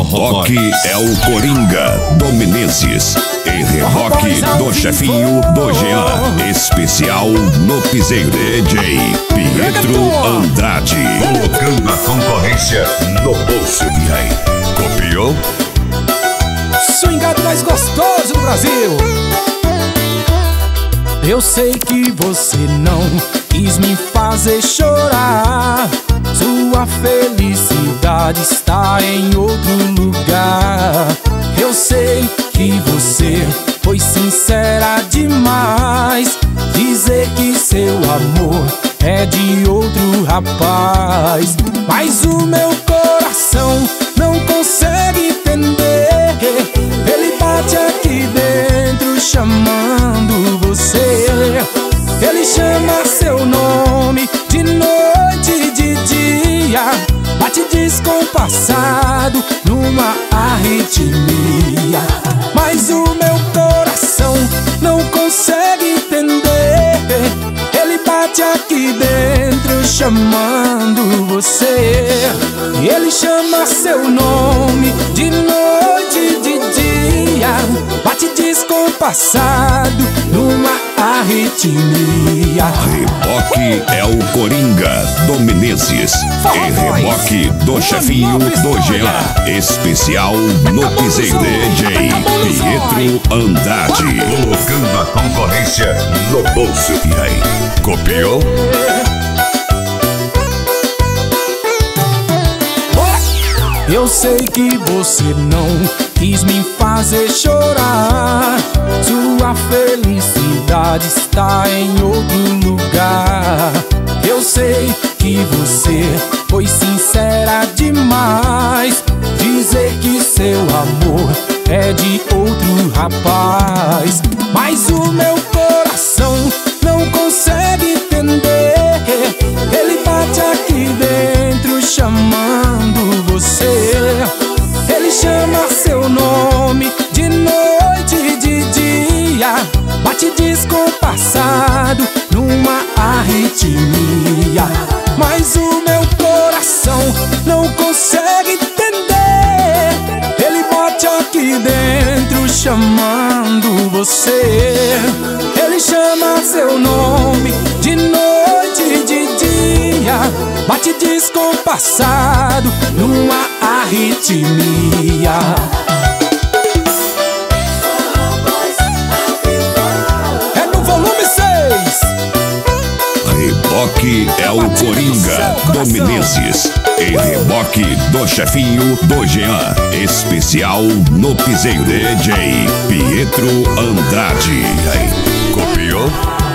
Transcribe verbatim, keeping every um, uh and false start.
Reboque é o Coringa do Menezes e reboque do chefinho do Jean. Especial no piseiro D J Pietro Andrade. Colocando a concorrência no bolso. E aí, copiou? Swingado mais gostoso do Brasil. Eu sei que você não quis me fazer chorar. Sua felicidade está em outro lugar. Eu sei que você foi sincera demais. Dizer que seu amor é de outro rapaz. Mas o meu coração não consegue entender. Ele bate aqui dentro chamando você. Ele chama seu nome de noite e de dia. Bate descompassado numa arritmia. Mas o meu coração não consegue entender. Ele bate aqui dentro chamando você. E ele chama seu nome de noite e de dia. Bate descompassado numa arritmia. Reboque é o Coringa do Menezes e reboque do chefinho do Jean. Especial no piseiro D J Pietro Andrade. Colocando a concorrência no bolso. E aí, copiou? Eu sei que você não quis me fazer chorar. Sua felicidade está em outro lugar. Eu sei que você foi sincera demais. Dizer que seu amor é de outro rapaz. Mas o meu coração não consegue entender. Ele bate aqui dentro chamando você. Ele chama seu nome de noite e de dia. Bate descompassado numa arritmia. Mas o meu coração não consegue entender. Ele bate aqui dentro chamando você. Ele chama seu nome de noite e de dia. Bate descompassado numa arritmia. É no volume seis. Reboque é o Coringa do Menezes e reboque do chefinho do Jean. Especial no piseiro D J Pietro Andrade. E aí, copiou?